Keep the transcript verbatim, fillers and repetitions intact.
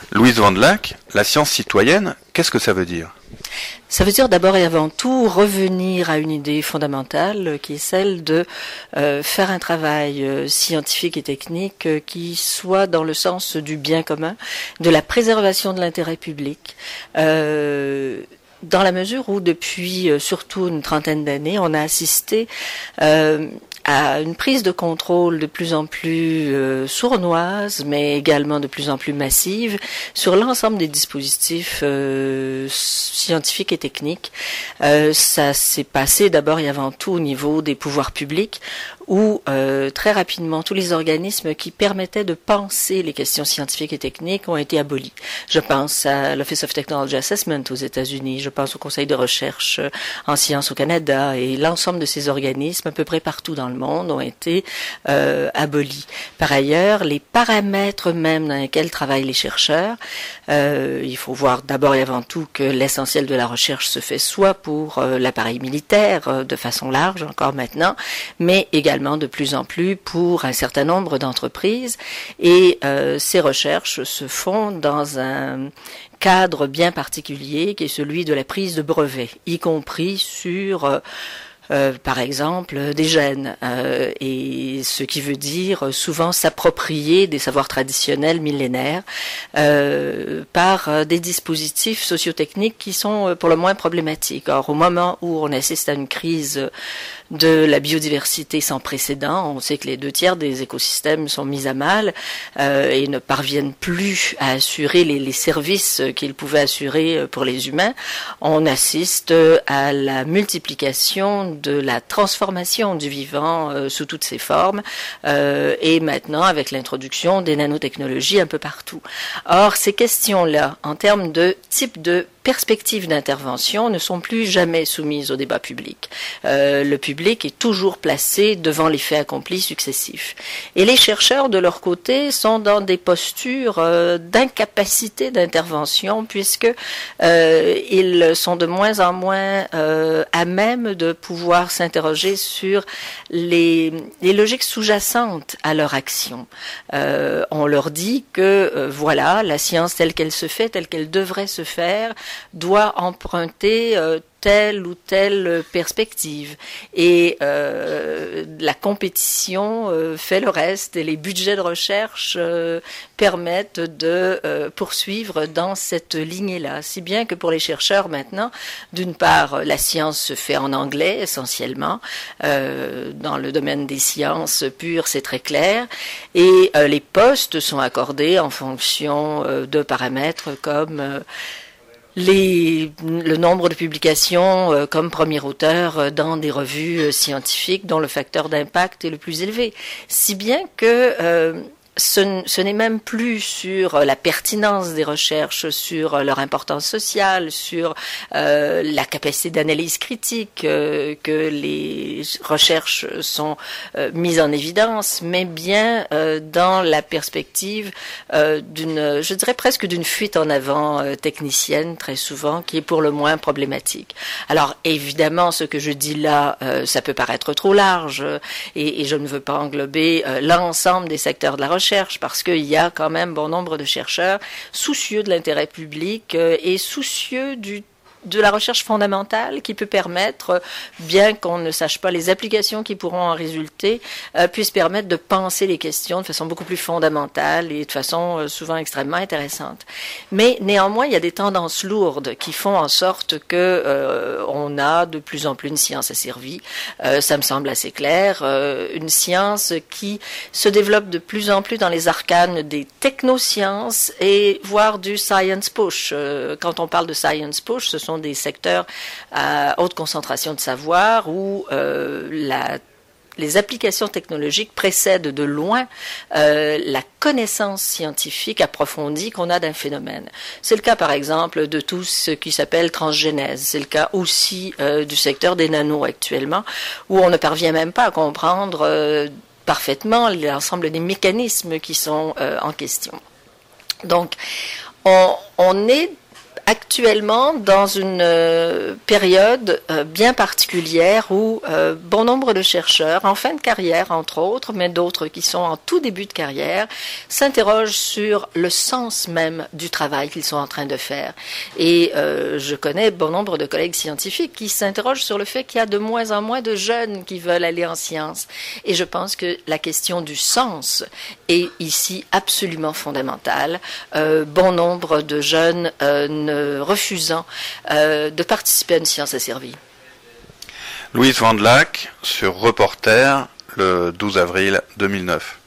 Louise Van Laak, la science citoyenne, qu'est-ce que ça veut dire ? Ça veut dire d'abord et avant tout revenir à une idée fondamentale qui est celle de euh, faire un travail euh, scientifique et technique euh, qui soit dans le sens du bien commun, de la préservation de l'intérêt public. Euh, dans la mesure où depuis euh, surtout une trentaine d'années, on a assisté euh, à une prise de contrôle de plus en plus euh, sournoise, mais également de plus en plus massive, sur l'ensemble des dispositifs euh, scientifiques et techniques. Euh, ça s'est passé d'abord et avant tout au niveau des pouvoirs publics, où euh, très rapidement tous les organismes qui permettaient de penser les questions scientifiques et techniques ont été abolis. Je pense à l'Office of Technology Assessment aux États-Unis, je pense au Conseil de recherche en sciences au Canada, et l'ensemble de ces organismes, à peu près partout dans le monde, ont été euh, abolis. Par ailleurs, les paramètres même dans lesquels travaillent les chercheurs, euh, il faut voir d'abord et avant tout que l'essentiel de la recherche se fait soit pour euh, l'appareil militaire, euh, de façon large encore maintenant, mais également de plus en plus pour un certain nombre d'entreprises, et euh, ces recherches se font dans un cadre bien particulier qui est celui de la prise de brevets, y compris sur euh, Euh, par exemple, des gènes, euh, et ce qui veut dire euh, souvent s'approprier des savoirs traditionnels millénaires euh, par euh, des dispositifs sociotechniques qui sont euh, pour le moins problématiques. Or, au moment où on assiste à une crise de la biodiversité sans précédent, on sait que les deux tiers des écosystèmes sont mis à mal euh, et ne parviennent plus à assurer les, les services qu'ils pouvaient assurer pour les humains. On assiste à la multiplication de la transformation du vivant euh, sous toutes ses formes euh, et maintenant avec l'introduction des nanotechnologies un peu partout. Or, ces questions-là, en termes de type de perspectives d'intervention, ne sont plus jamais soumises au débat public. Euh, le public est toujours placé devant les faits accomplis successifs. Et les chercheurs, de leur côté, sont dans des postures euh, d'incapacité d'intervention, puisque euh, ils sont de moins en moins euh, à même de pouvoir s'interroger sur les, les logiques sous-jacentes à leur action. Euh, on leur dit que, euh, voilà, la science telle qu'elle se fait, telle qu'elle devrait se faire, doit emprunter euh, telle ou telle perspective. Et euh, la compétition euh, fait le reste, et les budgets de recherche euh, permettent de euh, poursuivre dans cette lignée-là. Si bien que pour les chercheurs maintenant, d'une part, la science se fait en anglais essentiellement. Euh, dans le domaine des sciences pures, c'est très clair. Et euh, les postes sont accordés en fonction euh, de paramètres comme euh, Les, le nombre de publications euh, comme premier auteur euh, dans des revues euh, scientifiques dont le facteur d'impact est le plus élevé. Si bien que euh, ce, ce n'est même plus sur la pertinence des recherches, sur leur importance sociale, sur euh, la capacité d'analyse critique euh, que les recherches sont euh, mises en évidence, mais bien euh, dans la perspective euh, d'une, je dirais presque d'une fuite en avant euh, technicienne, très souvent, qui est pour le moins problématique. Alors évidemment, ce que je dis là, euh, ça peut paraître trop large, euh, et, et je ne veux pas englober euh, l'ensemble des secteurs de la recherche, parce qu'il y a quand même bon nombre de chercheurs soucieux de l'intérêt public euh, et soucieux du de la recherche fondamentale qui peut permettre, bien qu'on ne sache pas les applications qui pourront en résulter, euh, puisse permettre de penser les questions de façon beaucoup plus fondamentale et de façon euh, souvent extrêmement intéressante. Mais néanmoins, il y a des tendances lourdes qui font en sorte que euh, on a de plus en plus une science asservie. Euh, ça me semble assez clair. Euh, une science qui se développe de plus en plus dans les arcanes des technosciences et voire du science push. Euh, quand on parle de science push, ce sont des secteurs à haute concentration de savoir où euh, la les applications technologiques précèdent de loin euh, la connaissance scientifique approfondie qu'on a d'un phénomène. C'est le cas, par exemple, de tout ce qui s'appelle transgénèse. C'est le cas aussi euh, du secteur des nanos actuellement, où on ne parvient même pas à comprendre euh, parfaitement l'ensemble des mécanismes qui sont euh, en question. Donc, on, on est actuellement dans une euh, période euh, bien particulière où euh, bon nombre de chercheurs, en fin de carrière entre autres, mais d'autres qui sont en tout début de carrière, s'interrogent sur le sens même du travail qu'ils sont en train de faire. Et euh, je connais bon nombre de collègues scientifiques qui s'interrogent sur le fait qu'il y a de moins en moins de jeunes qui veulent aller en sciences. Et je pense que la question du sens est ici absolument fondamentale. Euh, bon nombre de jeunes euh, ne refusant euh, de participer à une science asservie. Louise Vandelack sur Reporter le douze avril deux mille neuf.